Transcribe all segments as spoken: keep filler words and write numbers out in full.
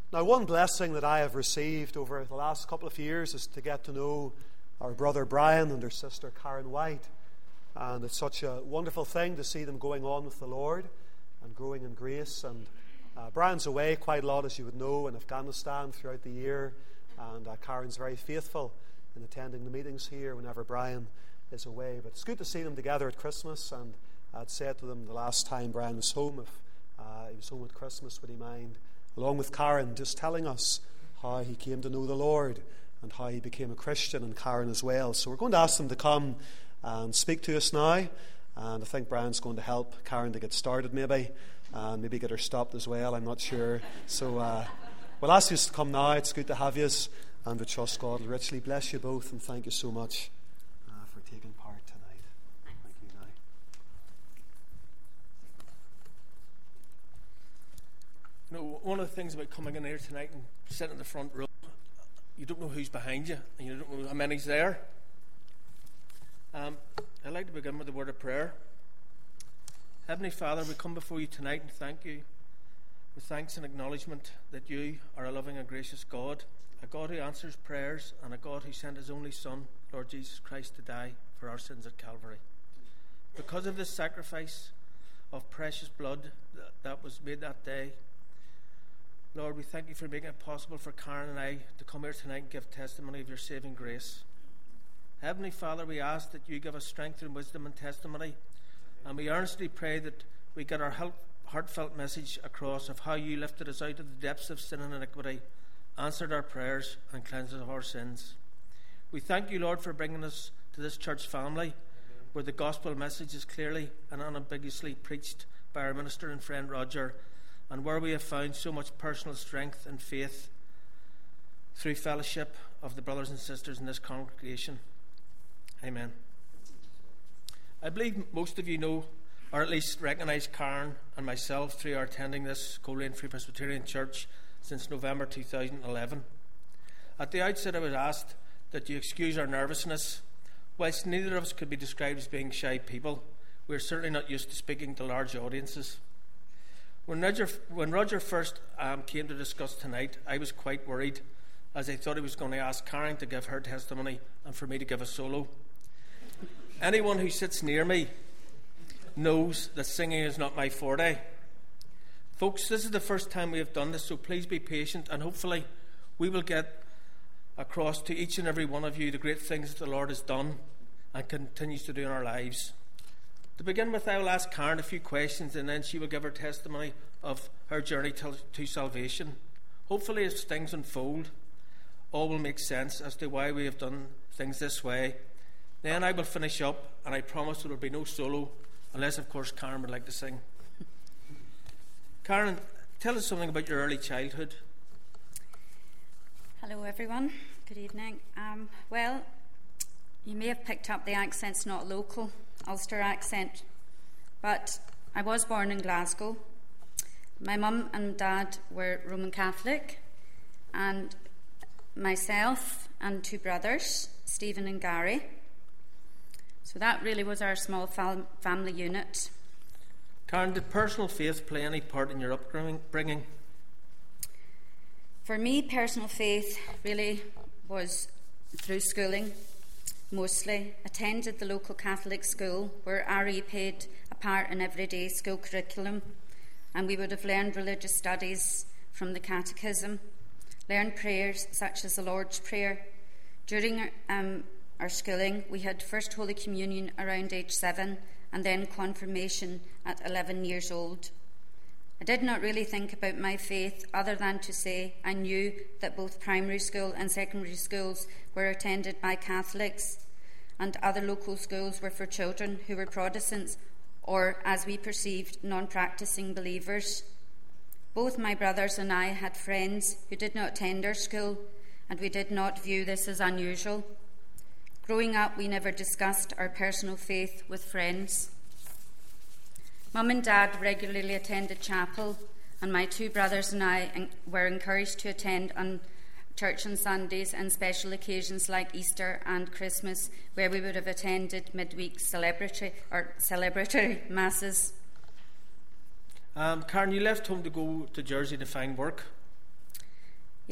Now, one blessing that I have received over the last couple of years is to get to know our brother Brian and our sister Karen White. And it's such a wonderful thing to see them going on with the Lord and growing in grace. And uh, Brian's away quite a lot, as you would know, in Afghanistan throughout the year. And uh, Karen's very faithful in attending the meetings here whenever Brian is away. But it's good to see them together at Christmas. And I'd said to them the last time Brian was home, if uh, he was home at Christmas, would he mind, along with Karen, just telling us how he came to know the Lord and how he became a Christian, and Karen as well. So we're going to ask them to come and speak to us now. And I think Brian's going to help Karen to get started maybe, and maybe get her stopped as well, I'm not sure. So uh, we'll ask you to come now. It's good to have you, and we trust God will richly bless you both, and thank you so much uh, for taking part tonight. Thank you now. You know, one of the things about coming in here tonight and sitting in the front row, you don't know who's behind you, and you don't know how many's there. Um, I'd like to begin with a word of prayer. Heavenly Father, we come before you tonight and thank you with thanks and acknowledgement that you are a loving and gracious God, a God who answers prayers, and a God who sent his only Son, Lord Jesus Christ, to die for our sins at Calvary. Because of this sacrifice of precious blood that was made that day, Lord, we thank you for making it possible for Karen and I to come here tonight and give testimony of your saving grace. Heavenly Father, we ask that you give us strength and wisdom and testimony, and we earnestly pray that we get our heartfelt message across of how you lifted us out of the depths of sin and iniquity, answered our prayers, and cleansed us of our sins. We thank you, Lord, for bringing us to this church family where the gospel message is clearly and unambiguously preached by our minister and friend Roger, and where we have found so much personal strength and faith through fellowship of the brothers and sisters in this congregation. Amen. I believe most of you know, or at least recognise Karen and myself through our attending this Coleraine Free Presbyterian Church since November two thousand eleven. At the outset, I was asked that you excuse our nervousness. Whilst neither of us could be described as being shy people, we are certainly not used to speaking to large audiences. When Roger, when Roger first um, came to discuss tonight, I was quite worried, as I thought he was going to ask Karen to give her testimony and for me to give a solo. Anyone who sits near me knows that singing is not my forte. Folks, this is the first time we have done this, so please be patient, and hopefully we will get across to each and every one of you the great things that the Lord has done and continues to do in our lives. To begin with, I will ask Karen a few questions, and then she will give her testimony of her journey to, to salvation. Hopefully, as things unfold, all will make sense as to why we have done things this way. Then I will finish up, and I promise there will be no solo, unless, of course, Karen would like to sing. Karen, tell us something about your early childhood. Hello, everyone. Good evening. Um, well, you may have picked up the accent's not local, Ulster accent, but I was born in Glasgow. My mum and dad were Roman Catholic, and myself and two brothers, Stephen and Gary. So that really was our small fam- family unit. Karen, did personal faith play any part in your upbringing? For me, personal faith really was through schooling, mostly. Attended the local Catholic school where R E played a part in everyday school curriculum, and we would have learned religious studies from the catechism, learned prayers such as the Lord's Prayer. During our, um, our schooling, we had First Holy Communion around age seven, and then confirmation at eleven years old. I did not really think about my faith other than to say I knew that both primary school and secondary schools were attended by Catholics, and other local schools were for children who were Protestants or, as we perceived, non-practicing believers. Both my brothers and I had friends who did not attend our school, and we did not view this as unusual. Growing up, we never discussed our personal faith with friends. Mum and Dad regularly attended chapel, and my two brothers and I were encouraged to attend on church on Sundays and special occasions like Easter and Christmas, where we would have attended midweek celebratory or celebratory masses. Um, Karen, you left home to go to Jersey to find work.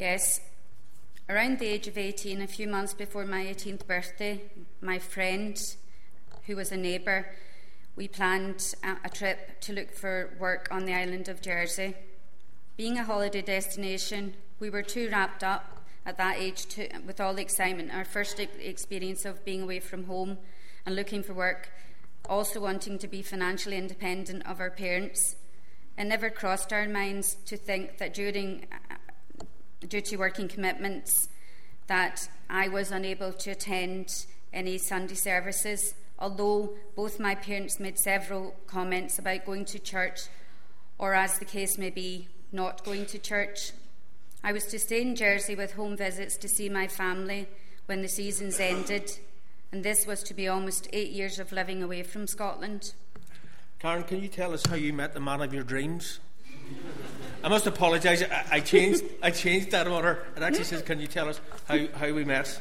Yes. Around the age of eighteen, a few months before my eighteenth birthday, my friend, who was a neighbour, we planned a trip to look for work on the island of Jersey. Being a holiday destination, we were too wrapped up at that age to, with all the excitement, our first experience of being away from home and looking for work, also wanting to be financially independent of our parents. It never crossed our minds to think that during due to working commitments that I was unable to attend any Sunday services, although both my parents made several comments about going to church, or as the case may be, not going to church. I was to stay in Jersey with home visits to see my family when the seasons ended, and this was to be almost eight years of living away from Scotland. Karen, can you tell us how you met the man of your dreams? I must apologise, I, I changed I changed that order. It actually says, can you tell us how, how we met?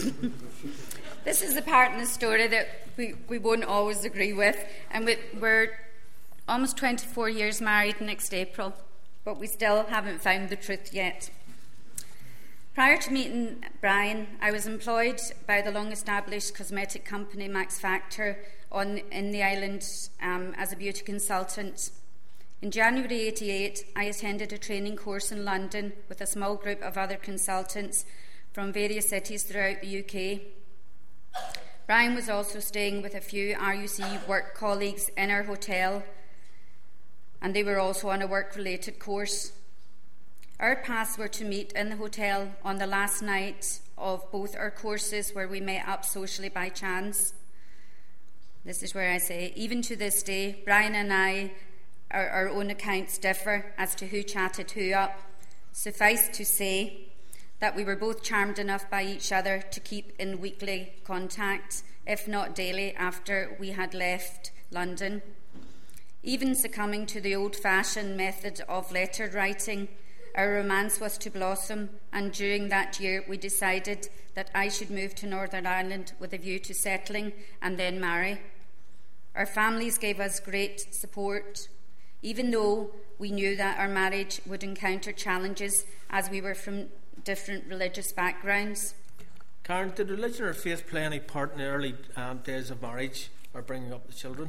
This is the part in the story that we, we won't always agree with, and we, we're almost twenty-four years married next April, but we still haven't found the truth yet. Prior to meeting Brian, I was employed by the long-established cosmetic company Max Factor on, in the island um, as a beauty consultant. In January eighty-eight, I attended a training course in London with a small group of other consultants from various cities throughout the U K. Brian was also staying with a few R U C work colleagues in our hotel, and they were also on a work-related course. Our paths were to meet in the hotel on the last night of both our courses, where we met up socially by chance. This is where I say, even to this day, Brian and I, our, our own accounts differ as to who chatted who up. Suffice to say that we were both charmed enough by each other to keep in weekly contact, if not daily, after we had left London. Even succumbing to the old-fashioned method of letter writing, our romance was to blossom, and during that year we decided that I should move to Northern Ireland with a view to settling and then marry. Our families gave us great support, even though we knew that our marriage would encounter challenges as we were from different religious backgrounds. Karen, did religion or faith play any part in the early um, days of marriage or bringing up the children?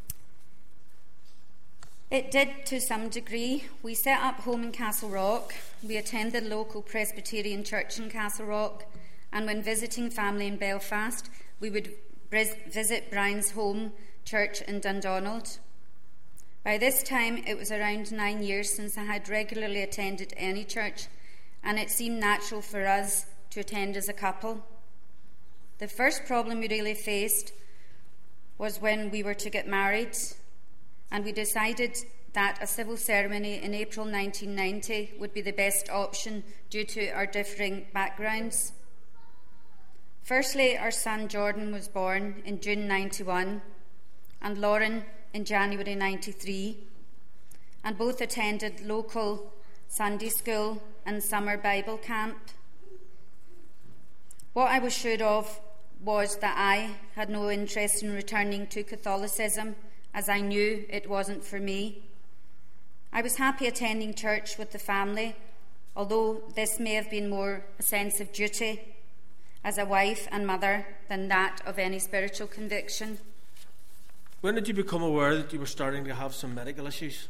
It did to some degree. We set up home in Castle Rock. We attended the local Presbyterian church in Castle Rock, and when visiting family in Belfast, we would visit Brian's home church in Dundonald. By this time, it was around nine years since I had regularly attended any church, and it seemed natural for us to attend as a couple. The first problem we really faced was when we were to get married, and we decided that a civil ceremony in April nineteen ninety would be the best option due to our differing backgrounds. Firstly, our son Jordan was born in June ninety-one, and Lauren in January ninety-three, and both attended local Sunday school and summer Bible camp. What I was sure of was that I had no interest in returning to Catholicism, as I knew it wasn't for me. I was happy attending church with the family, although this may have been more a sense of duty as a wife and mother than that of any spiritual conviction. When did you become aware that you were starting to have some medical issues?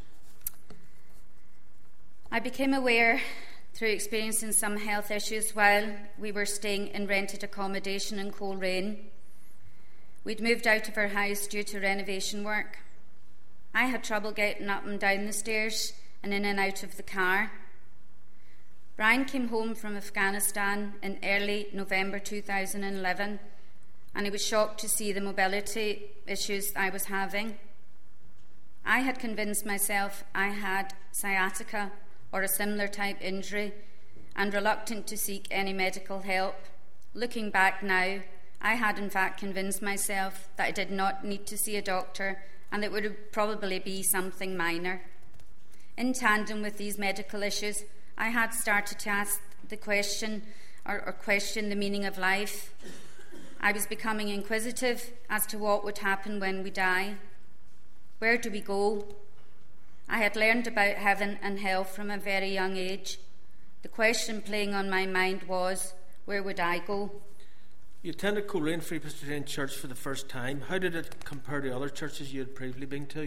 I became aware through experiencing some health issues while we were staying in rented accommodation in Coleraine. We'd moved out of our house due to renovation work. I had trouble getting up and down the stairs and in and out of the car. Brian came home from Afghanistan in early November two thousand eleven, and he was shocked to see the mobility issues I was having. I had convinced myself I had sciatica or a similar type injury, and reluctant to seek any medical help. Looking back now, I had in fact convinced myself that I did not need to see a doctor, and it would probably be something minor. In tandem with these medical issues, I had started to ask the question or, or question the meaning of life. I was becoming inquisitive as to what would happen when we die. Where do we go? I had learned about heaven and hell from a very young age. The question playing on my mind was, where would I go? You attended Coleraine Free Presbyterian Church for the first time. How did it compare to other churches you had previously been to?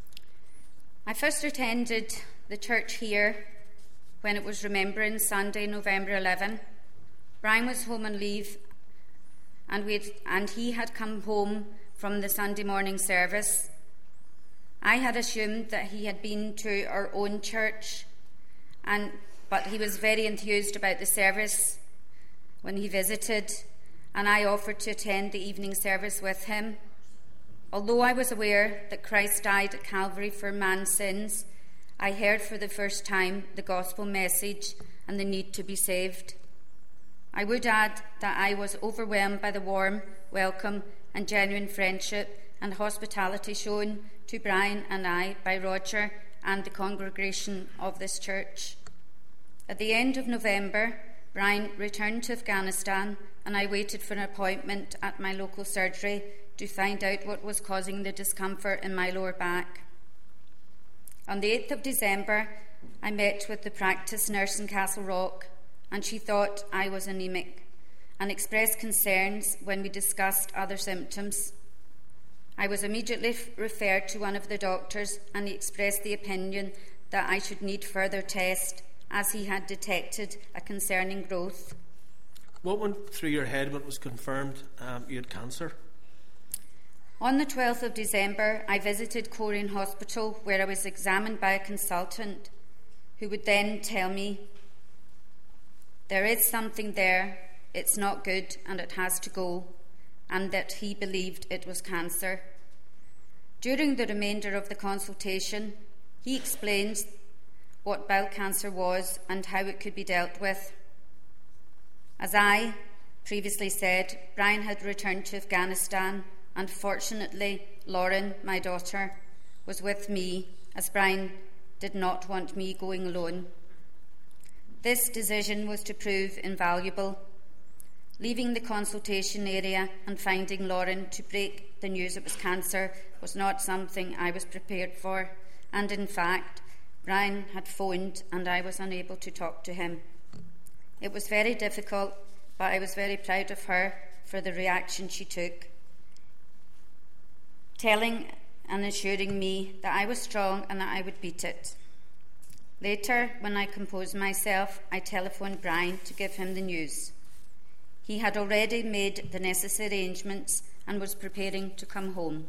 I first attended the church here when it was Remembrance Sunday, November eleventh. Brian was home on leave, and, we'd, and he had come home from the Sunday morning service. I had assumed that he had been to our own church, and but he was very enthused about the service when he visited, and I offered to attend the evening service with him. Although I was aware that Christ died at Calvary for man's sins, I heard for the first time the gospel message and the need to be saved. I would add that I was overwhelmed by the warm welcome and genuine friendship and hospitality shown to Brian and I by Roger and the congregation of this church. At the end of November, Brian returned to Afghanistan, and I waited for an appointment at my local surgery to find out what was causing the discomfort in my lower back. On the eighth of December, I met with the practice nurse in Castle Rock, and she thought I was anemic and expressed concerns when we discussed other symptoms. I was immediately f- referred to one of the doctors, and he expressed the opinion that I should need further test, as he had detected a concerning growth. What went through your head when it was confirmed um, you had cancer? On the twelfth of December, I visited Coleraine Hospital, where I was examined by a consultant who would then tell me, there is something there, it's not good, and it has to go, and that he believed it was cancer. During the remainder of the consultation, he explained what bowel cancer was and how it could be dealt with. As I previously said, Brian had returned to Afghanistan, and fortunately Lauren, my daughter, was with me, as Brian did not want me going alone. This decision was to prove invaluable. Leaving the consultation area and finding Lauren to break the news it was cancer was not something I was prepared for, and in fact, Brian had phoned and I was unable to talk to him. It was very difficult, but I was very proud of her for the reaction she took, telling and assuring me that I was strong and that I would beat it. Later, when I composed myself, I telephoned Brian to give him the news. He had already made the necessary arrangements and was preparing to come home.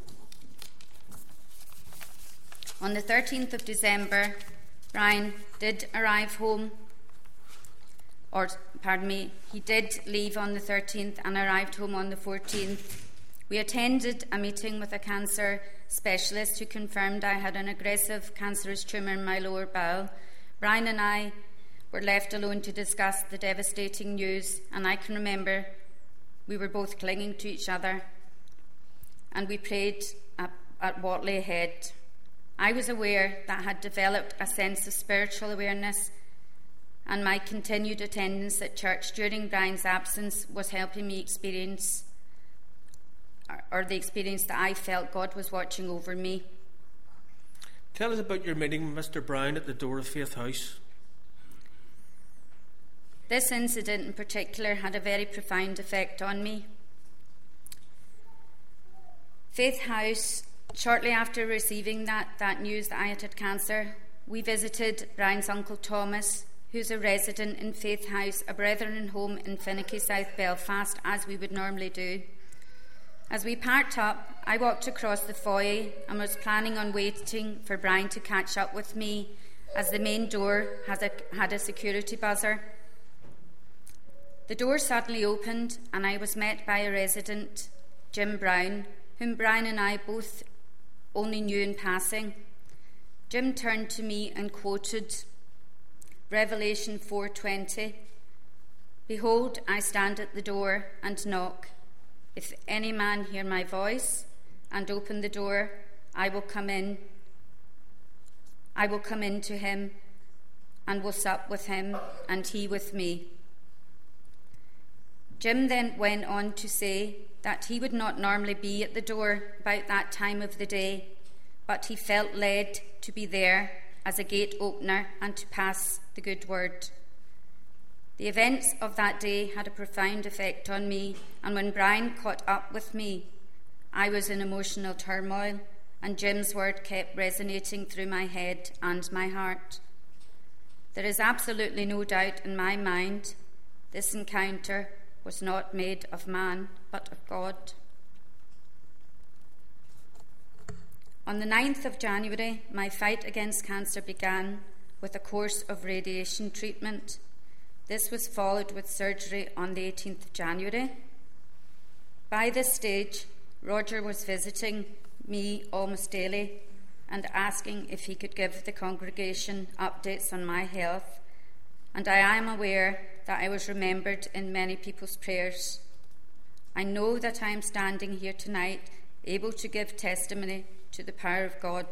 On the thirteenth of December, Brian did arrive home, or pardon me, he did leave on the thirteenth and arrived home on the fourteenth. We attended a meeting with a cancer specialist who confirmed I had an aggressive cancerous tumour in my lower bowel. Brian and I were left alone to discuss the devastating news, and I can remember we were both clinging to each other, and we prayed at, at what lay ahead. I was aware that I had developed a sense of spiritual awareness, and my continued attendance at church during Brian's absence was helping me experience or the experience that I felt God was watching over me. Tell us about your meeting with Mister Brown at the door of Faith House. This incident in particular had a very profound effect on me. Faith House, shortly after receiving that, that news that I had had cancer, we visited Brian's uncle Thomas, who's a resident in Faith House, a brethren home in Finnicky, South Belfast, as we would normally do. As we parked up, I walked across the foyer and was planning on waiting for Brian to catch up with me, as the main door has a, had a security buzzer. The door suddenly opened and I was met by a resident, Jim Brown, whom Brian and I both only knew in passing. Jim turned to me and quoted Revelation four twenty, "Behold, I stand at the door and knock. If any man hear my voice and open the door, I will come in. I will come in to him and will sup with him and he with me." Jim then went on to say that he would not normally be at the door about that time of the day, but he felt led to be there as a gate opener and to pass the good word. The events of that day had a profound effect on me, and when Brian caught up with me, I was in emotional turmoil, and Jim's word kept resonating through my head and my heart. There is absolutely no doubt in my mind this encounter was not made of man, but of God. On the ninth of January, my fight against cancer began with a course of radiation treatment. This was followed with surgery on the eighteenth of January. By this stage, Roger was visiting me almost daily and asking if he could give the congregation updates on my health, and I am aware that I was remembered in many people's prayers. I know that I am standing here tonight able to give testimony to the power of God.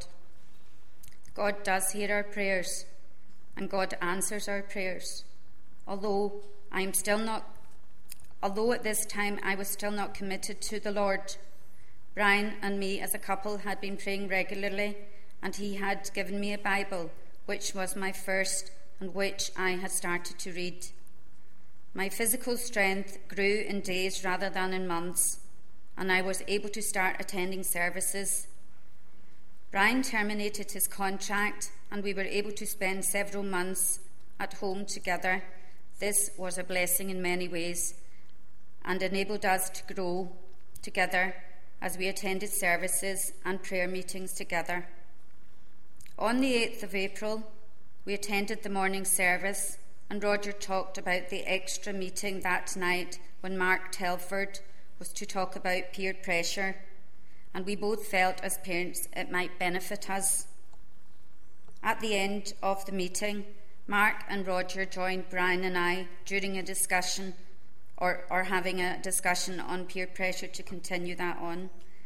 God does hear our prayers, and God answers our prayers. Although I am still not, although at this time I was still not committed to the Lord, Brian and me as a couple had been praying regularly, and he had given me a Bible, which was my first and which I had started to read. My physical strength grew in days rather than in months, and I was able to start attending services. Brian terminated his contract, and we were able to spend several months at home together. This was a blessing in many ways and enabled us to grow together as we attended services and prayer meetings together. On the eighth of April, we attended the morning service, and Roger talked about the extra meeting that night when Mark Telford was to talk about peer pressure, and we both felt as parents it might benefit us. At the end of the meeting, Mark and Roger joined Brian and I during a discussion or, or having a discussion on peer pressure to continue that on.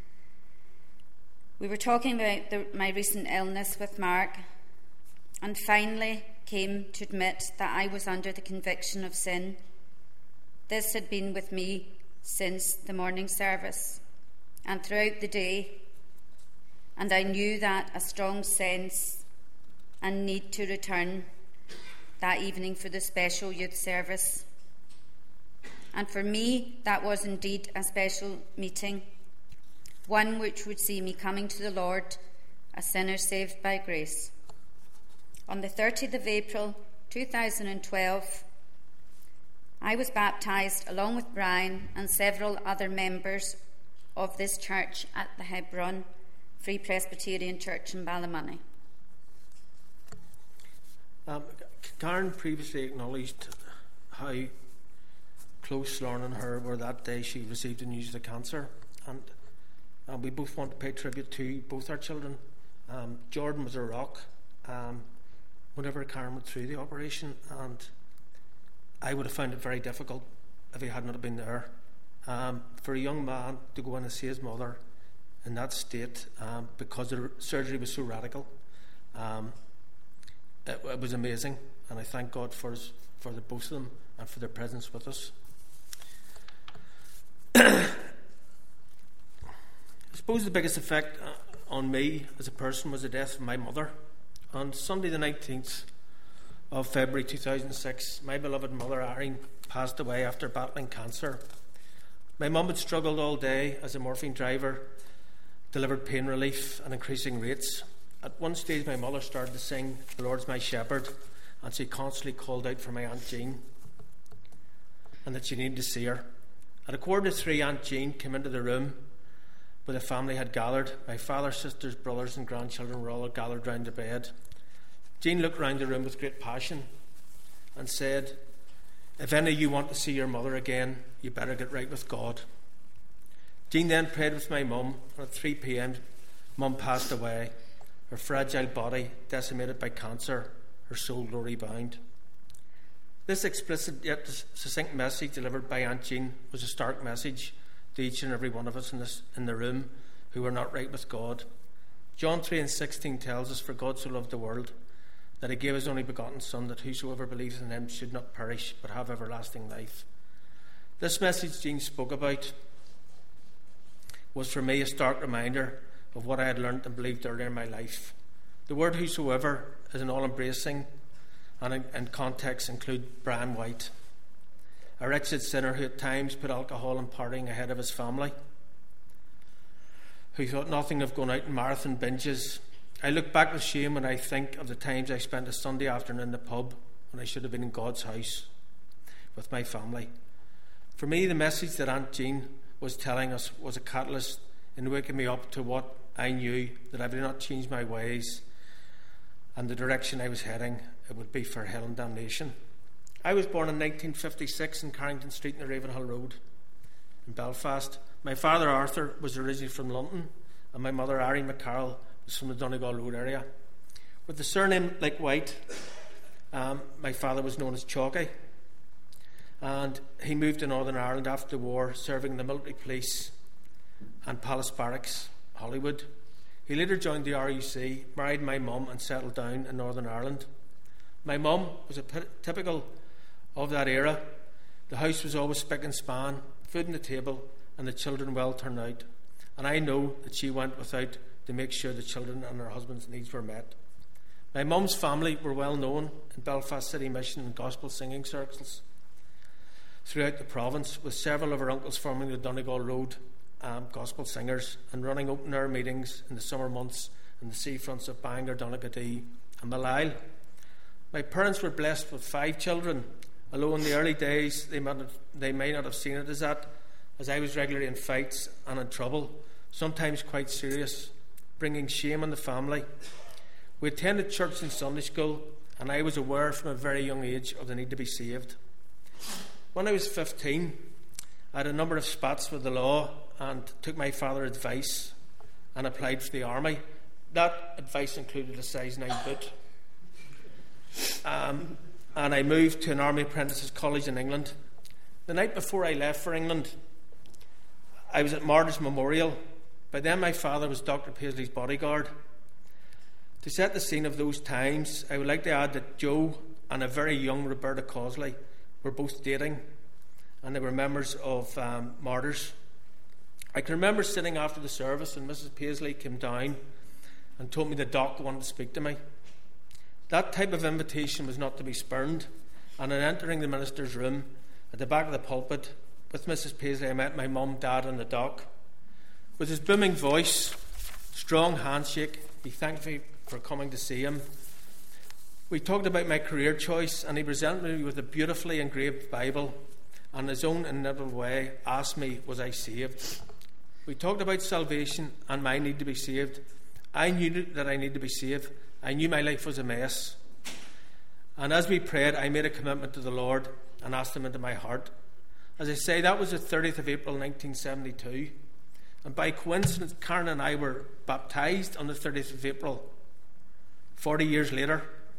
We were talking about the, my recent illness with Mark, and finally came to admit that I was under the conviction of sin. This had been with me since the morning service and throughout the day, and I knew that a strong sense and need to return that evening for the special youth service. And for me, that was indeed a special meeting, one which would see me coming to the Lord, a sinner saved by grace. On the thirtieth of April two thousand twelve, I was baptised along with Brian and several other members of this church at the Hebron Free Presbyterian Church in Ballymoney. Um, Karen previously acknowledged how close Lauren and her were that day she received the news of the cancer, and uh, we both want to pay tribute to both our children. Um, Jordan was a rock um, whenever Karen went through the operation, and I would have found it very difficult if he had not been there. Um, for a young man to go in and see his mother in that state, um, because the surgery was so radical, um, it, it was amazing, and I thank God for his, for the both of them and for their presence with us. I suppose the biggest effect on me as a person was the death of my mother. On Sunday the nineteenth of February two thousand six, my beloved mother Irene passed away after battling cancer. My mum had struggled all day as a morphine driver, delivered pain relief at increasing rates. At one stage my mother started to sing "The Lord's My Shepherd," and she constantly called out for my Aunt Jean and that she needed to see her. At a quarter to three, Aunt Jean came into the room where the family had gathered. My father, sisters, brothers and grandchildren were all gathered round the bed. Jean looked round the room with great passion and said, "If any of you want to see your mother again, you better get right with God." Jean then prayed with my mum, and at three p.m. mum passed away, her fragile body decimated by cancer, her soul glory bound. This explicit yet succinct message delivered by Aunt Jean was a stark message to each and every one of us in, this, in the room who were not right with God. John three and sixteen tells us, "For God so loved the world that he gave his only begotten Son, that whosoever believes in him should not perish but have everlasting life." This message Jean spoke about was for me a stark reminder of what I had learned and believed earlier in my life. The word "whosoever" is an all-embracing and in, in context include Brian White. a wretched sinner who at times put alcohol and partying ahead of his family, who thought nothing of going out in marathon binges. I look back with shame when I think of the times I spent a Sunday afternoon in the pub when I should have been in God's house with my family. For me, the message that Aunt Jean was telling us was a catalyst in waking me up to what I knew, that if I did not change my ways and the direction I was heading, it would be for hell and damnation. I was born in nineteen fifty-six in Carrington Street in the Ravenhill Road in Belfast. My father Arthur was originally from London, and my mother Ari McCarroll was from the Donegal Road area. With the surname like White, um, my father was known as Chalky, and he moved to Northern Ireland after the war, serving the military police and Palace Barracks, Hollywood. He later joined the R U C, married my mum, and settled down in Northern Ireland. My mum was a p- typical of that era. The house was always spick and span, food on the table, and the children well turned out. And I know that she went without to make sure the children and her husband's needs were met. My mum's family were well known in Belfast City Mission and gospel singing circles throughout the province, with several of her uncles forming the Donegal Road um, gospel singers and running open-air meetings in the summer months in the seafronts of Bangor, Donaghadee and Malile. My parents were blessed with five children, although in the early days they, might have, they may not have seen it as that, as I was regularly in fights and in trouble, sometimes quite serious, bringing shame on the family. We attended church and Sunday school, and I was aware from a very young age of the need to be saved. When I was fifteen, I had a number of spats with the law and took my father's advice and applied for the army. That advice included a size nine boot. Um, and I moved to an Army Apprentices College in England. The night before I left for England, I was at Martyrs Memorial. By then my father was Doctor Paisley's bodyguard. To set the scene of those times, I would like to add that Joe and a very young Roberta Causley were both dating, and they were members of um, Martyrs. I can remember sitting after the service and Missus Paisley came down and told me the doc wanted to speak to me. That type of invitation was not to be spurned, and on entering the minister's room at the back of the pulpit with Missus Paisley, I met my mum, dad and the doc. With his booming voice, strong handshake, he thanked me for coming to see him. We talked about my career choice, and he presented me with a beautifully engraved Bible, and in his own inimitable way asked me, was I saved? We talked about salvation and my need to be saved. I knew that I needed to be saved. I knew my life was a mess. And as we prayed, I made a commitment to the Lord and asked him into my heart. As I say, that was the thirtieth of April nineteen seventy-two. And by coincidence, Karen and I were baptised on the thirtieth of April, forty years later.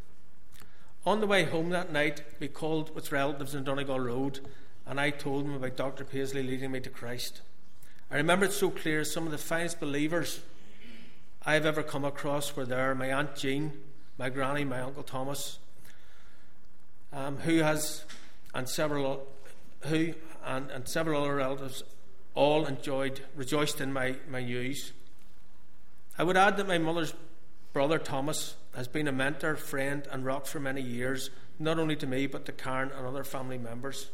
On the way home that night, we called with relatives in Donegal Road, and I told them about Doctor Paisley leading me to Christ. I remember it so clear. Some of the finest believers I have ever come across were there. My Aunt Jean, my granny, my Uncle Thomas, um, who has, and several, who and, and several other relatives, all enjoyed, rejoiced in my, my news. I would add that my mother's brother Thomas has been a mentor, friend, and rock for many years, not only to me but to Karen and other family members.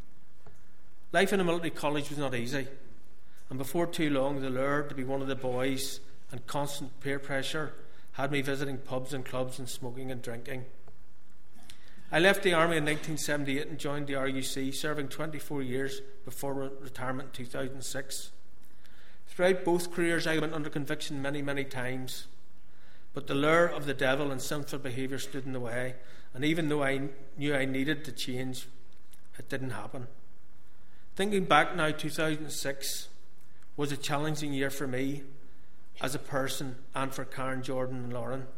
Life in a military college was not easy, and before too long, the lure to be one of the boys and constant peer pressure had me visiting pubs and clubs and smoking and drinking. I left the army in nineteen seventy-eight and joined the R U C, serving twenty-four years before re- retirement in two thousand six. Throughout both careers, I went under conviction many, many times, but the lure of the devil and sinful behaviour stood in the way, and even though I knew I needed to change, it didn't happen. Thinking back now, two thousand six was a challenging year for me as a person and for Karen, Jordan and Lauren.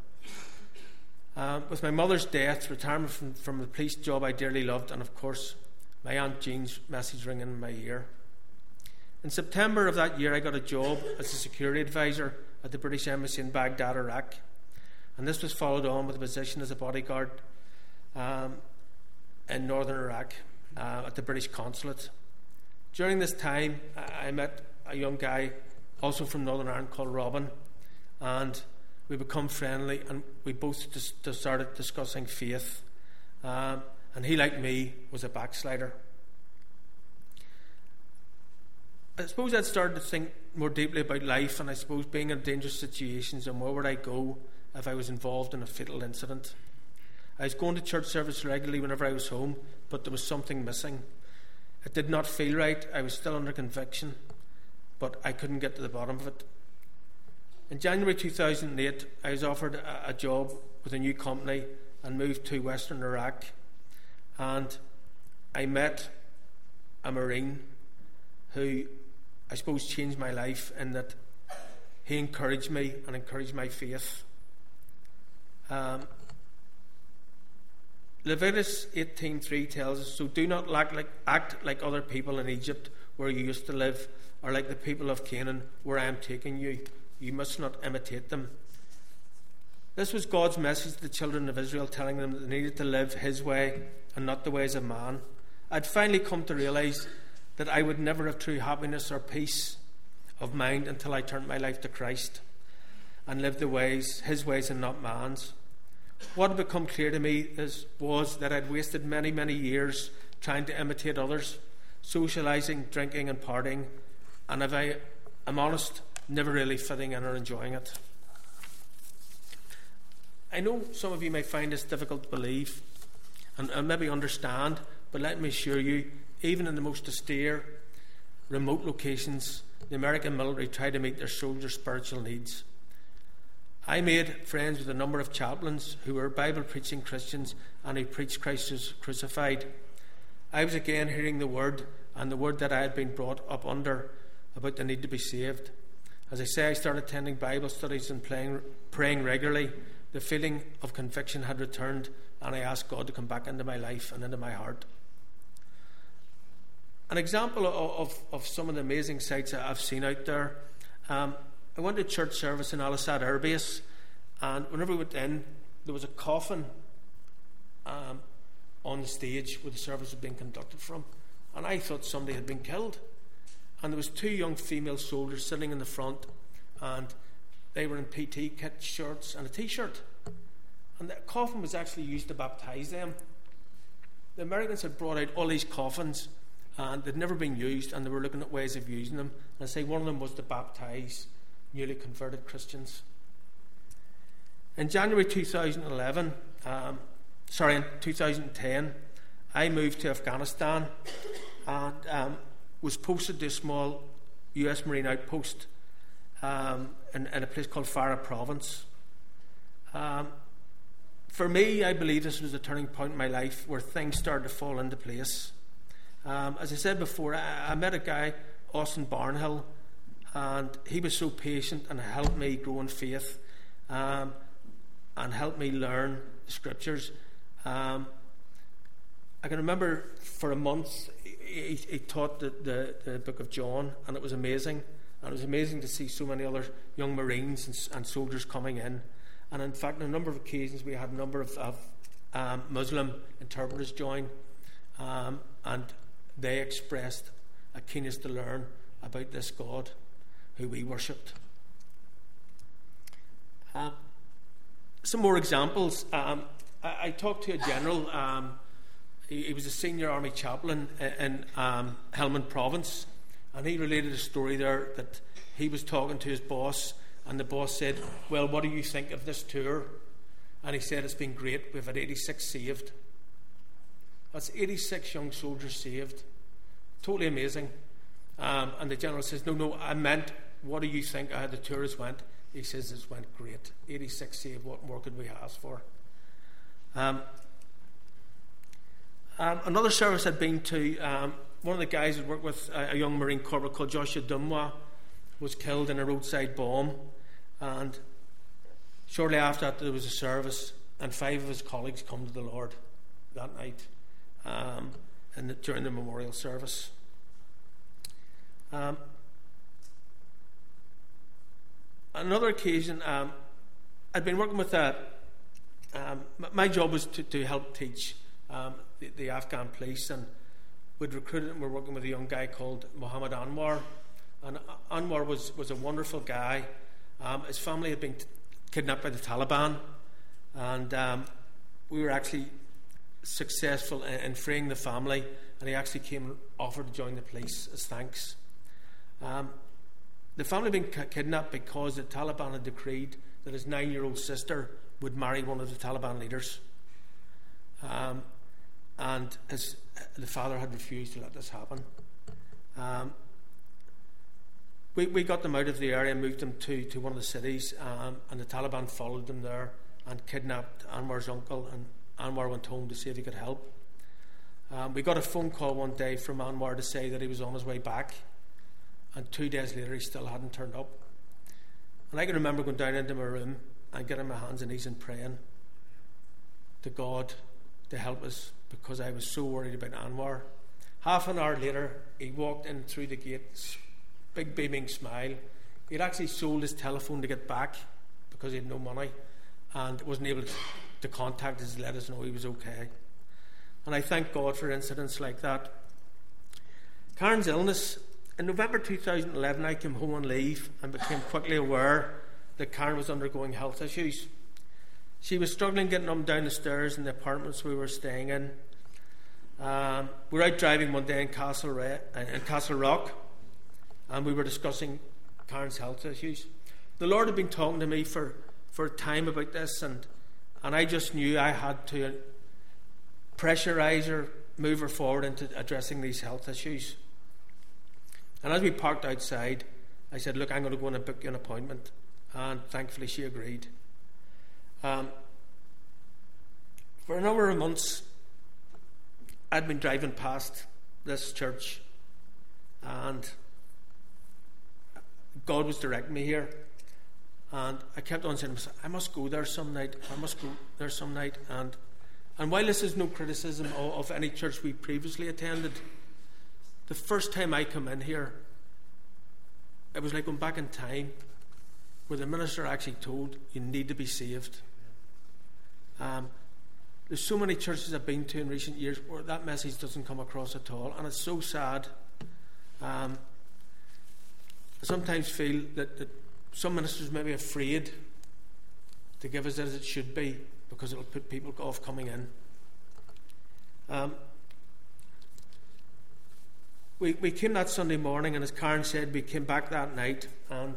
Um, with my mother's death, retirement from, from the police job I dearly loved, and of course my Aunt Jean's message ringing in my ear. In September of that year, I got a job as a security advisor at the British Embassy in Baghdad, Iraq, and this was followed on with a position as a bodyguard um, in northern Iraq uh, at the British Consulate. During this time, I met a young guy also from Northern Ireland called Robin, and we become friendly, and we both just, just started discussing faith. Um, and he, like me, was a backslider. I suppose I'd started to think more deeply about life, and I suppose being in dangerous situations and where would I go if I was involved in a fatal incident. I was going to church service regularly whenever I was home, but there was something missing. It did not feel right. I was still under conviction, but I couldn't get to the bottom of it. In January two thousand eight, I was offered a, a job with a new company and moved to Western Iraq. And I met a Marine who I suppose changed my life in that he encouraged me and encouraged my faith. Um, Leviticus eighteen three tells us, "So do not act like, act like other people in Egypt where you used to live, or like the people of Canaan where I am taking you. You must not imitate them." This was God's message to the children of Israel, telling them that they needed to live His way and not the ways of man. I'd finally come to realise that I would never have true happiness or peace of mind until I turned my life to Christ and lived the ways, His ways and not man's. What had become clear to me is, was that I'd wasted many, many years trying to imitate others, socialising, drinking and partying, and if I am honest, never really fitting in or enjoying it. I know some of you may find this difficult to believe and, and maybe understand, but let me assure you, even in the most austere, remote locations, the American military try to meet their soldiers' spiritual needs. I made friends with a number of chaplains who were Bible-preaching Christians and who preached Christ crucified. I was again hearing the word, and the word that I had been brought up under about the need to be saved. As I say, I started attending Bible studies and playing, praying regularly. The feeling of conviction had returned, and I asked God to come back into my life and into my heart. An example of, of, of some of the amazing sights that I've seen out there. Um, I went to church service in Al Asad Air Base, and whenever we went in, there was a coffin um, on the stage where the service was being conducted from, and I thought somebody had been killed. And there was two young female soldiers sitting in the front, and they were in P T kit, shorts and a t-shirt, and the coffin was actually used to baptise them. The Americans had brought out all these coffins, and they'd never been used, and they were looking at ways of using them. And I say one of them was to baptise newly converted Christians. In January two thousand eleven, um, sorry, in two thousand ten, I moved to Afghanistan and um, was posted to a small U S Marine outpost um, in, in a place called Farah Province. Um, for me, I believe this was a turning point in my life where things started to fall into place. Um, as I said before, I, I met a guy, Austin Barnhill, and he was so patient and helped me grow in faith um, and helped me learn the scriptures. Um, I can remember for a month he, he taught the, the, the book of John, and it was amazing. And it was amazing to see so many other young Marines and, and soldiers coming in. And in fact, on a number of occasions, we had a number of, of um, Muslim interpreters join, um, and they expressed a keenness to learn about this God who we worshipped. Um, some more examples. Um, I, I talked to a general. Um, he, he was a senior army chaplain in, in um, Helmand Province, and he related a story there that he was talking to his boss, and the boss said, "Well, what do you think of this tour?" And he said, "It's been great. We've had eighty-six saved." That's eighty-six young soldiers saved. Totally amazing. Um, and the general says, no, no, I meant, what do you think how the tours went? He says, it went great. eighty-six saved. What more could we ask for? Um, um, another service I'd been to, um, one of the guys who'd worked with a, a young Marine corporal called Joshua Dumwa was killed in a roadside bomb. And shortly after that, there was a service, and five of his colleagues come to the Lord that night um, in the, during the memorial service. Um, another occasion, um, I'd been working with a. Um, my job was to, to help teach um, the, the Afghan police, and we'd recruited and we were working with a young guy called Muhammad Anwar. And Anwar was, was a wonderful guy. Um, his family had been t- kidnapped by the Taliban, and um, we were actually successful in, in freeing the family, and he actually came and offered to join the police as thanks. Um, the family had been kidnapped because the Taliban had decreed that his nine-year-old sister would marry one of the Taliban leaders. Um, and his, the father had refused to let this happen. Um, we, we got them out of the area and moved them to, to one of the cities, um, and the Taliban followed them there and kidnapped Anwar's uncle, and Anwar went home to see if he could help. Um, we got a phone call one day from Anwar to say that he was on his way back, and two days later he still hadn't turned up. And I can remember going down into my room and getting my hands and knees and praying to God to help us, because I was so worried about Anwar. Half an hour later, he walked in through the gate, big beaming smile. He'd actually sold his telephone to get back because he had no money and wasn't able to, to contact us to let us know he was okay. And I thank God for incidents like that. Karen's illness. In November two thousand eleven, I came home on leave and became quickly aware that Karen was undergoing health issues. She was struggling getting up and down the stairs in the apartments we were staying in. Um, we were out driving one day in Castle, Re- in Castle Rock, and we were discussing Karen's health issues. The Lord had been talking to me for, for a time about this, and, and I just knew I had to pressurise her, move her forward into addressing these health issues. And as we parked outside, I said, look, I'm going to go in and book you an appointment. And thankfully she agreed. Um, for a number of months, I'd been driving past this church, and God was directing me here. And I kept on saying, I must go there some night, I must go there some night. And and while this is no criticism of, of any church we previously attended, the first time I come in here, it was like going back in time, where the minister actually told you need to be saved. Um, there's so many churches I've been to in recent years where that message doesn't come across at all, and it's so sad. Um, I sometimes feel that, that some ministers may be afraid to give us as it should be, because it'll put people off coming in. Um, we, we came that Sunday morning, and as Karen said, we came back that night, and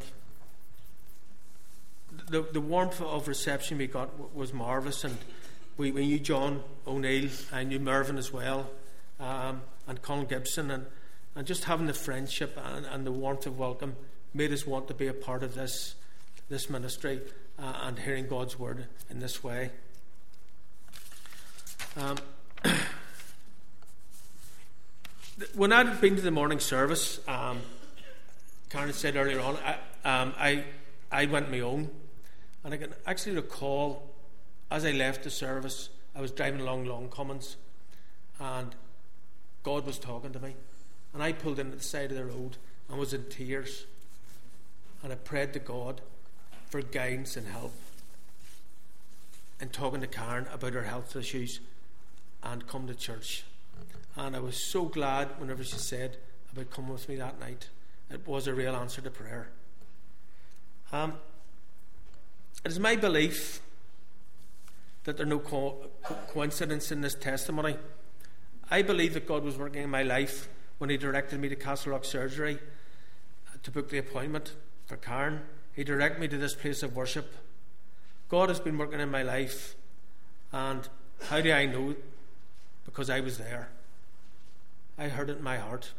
the, the warmth of reception we got w- was marvellous. And we, we knew John O'Neill, I knew Mervyn as well, um, and Colin Gibson, and, and just having the friendship and, and the warmth of welcome made us want to be a part of this, this ministry uh, and hearing God's word in this way. Um, when I'd been to the morning service, um, Karen said earlier on, I, um, I, I went my own, and I can actually recall as I left the service, I was driving along Long Commons, and God was talking to me, and I pulled in at the side of the road and was in tears, and I prayed to God for guidance and help in talking to Karen about her health issues and come to church. And I was so glad whenever she said about coming with me that night. It was a real answer to prayer. Um, it is my belief that there are no co- co- coincidence in this testimony. I believe that God was working in my life when He directed me to Castle Rock Surgery to book the appointment for Karen. He directed me to this place of worship. God has been working in my life, and how do I know? Because I was there. I heard it in my heart.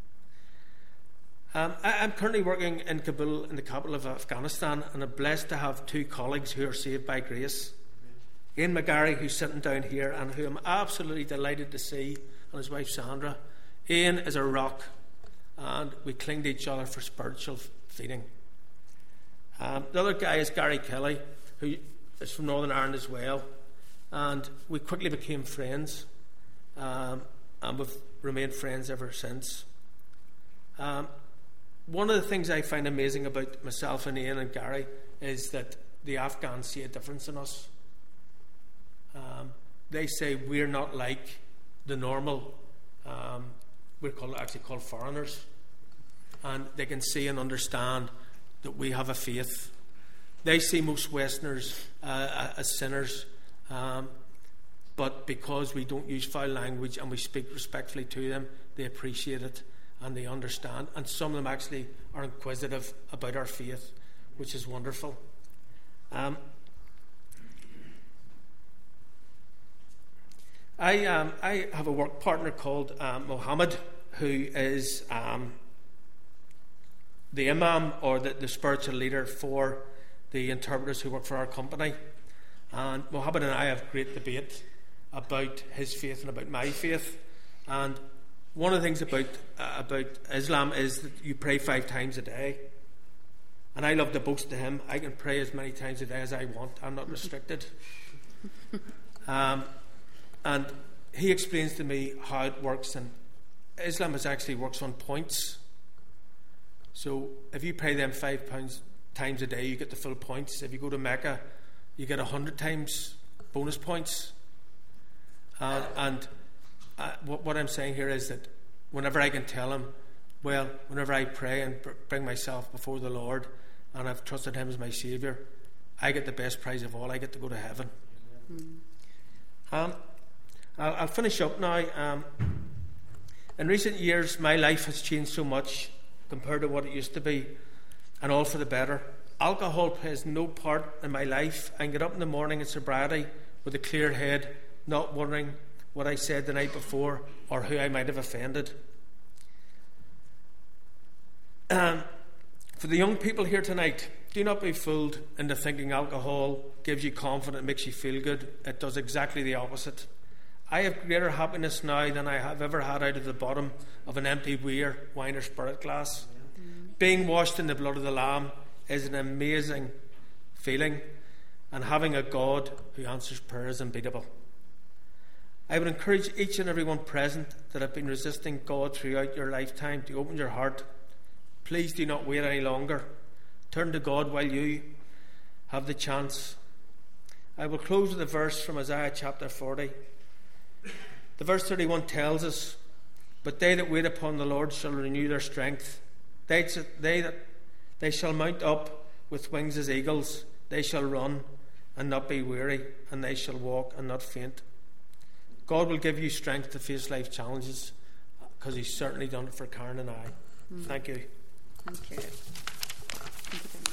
Um, I, I'm currently working in Kabul, in the capital of Afghanistan, and I'm blessed to have two colleagues who are saved by grace. Ian McGarry, who's sitting down here, and who I'm absolutely delighted to see, and his wife Sandra. Ian is a rock, and we cling to each other for spiritual feeding. Um, the other guy is Gary Kelly, who is from Northern Ireland as well, and we quickly became friends, um, and we've remained friends ever since. Um, one of the things I find amazing about myself and Ian and Gary is that the Afghans see a difference in us. Um, they say we're not like the normal, um, we're called, actually called foreigners, and they can see and understand that we have a faith. They see most Westerners uh, as sinners, um, but because we don't use foul language and we speak respectfully to them, they appreciate it. and they understand. And some of them actually are inquisitive about our faith, which is wonderful. Um, I um, I have a work partner called um, Mohammed, who is um, the imam or the, the spiritual leader for the interpreters who work for our company. And Mohammed and I have great debate about his faith and about my faith. And one of the things about uh, about Islam is that you pray five times a day. And I love to boast to him, I can pray as many times a day as I want. I'm not restricted. Um, and he explains to me how it works. And Islam is actually works on points. So if you pray them five pounds, times a day, you get the full points. If you go to Mecca, you get a hundred times bonus points. Uh, and uh, what, what I'm saying here is that whenever I can tell him, well, whenever I pray and br- bring myself before the Lord and I've trusted him as my Saviour, I get the best prize of all. I get to go to heaven. Mm. Um, I'll, I'll finish up now. Um, in recent years, my life has changed so much compared to what it used to be, and all for the better. Alcohol plays no part in my life. I can get up in the morning in sobriety with a clear head, not wondering what I said the night before or who I might have offended. Um, for the young people here tonight, do not be fooled into thinking alcohol gives you confidence, makes you feel good. It does exactly the opposite. I have greater happiness now than I have ever had out of the bottom of an empty beer, wine or spirit glass. Mm. Being washed in the blood of the Lamb is an amazing feeling, and having a God who answers prayer is unbeatable. I would encourage each and every one present that have been resisting God throughout your lifetime to open your heart. Please do not wait any longer. Turn to God while you have the chance. I will close with a verse from Isaiah chapter forty. The verse thirty-one tells us, "But they that wait upon the Lord shall renew their strength. They, they that they shall mount up with wings as eagles. They shall run and not be weary, and they shall walk and not faint." God will give you strength to face life challenges, because He's certainly done it for Karen and I. Mm. Thank you. Thank you. Thank you very much.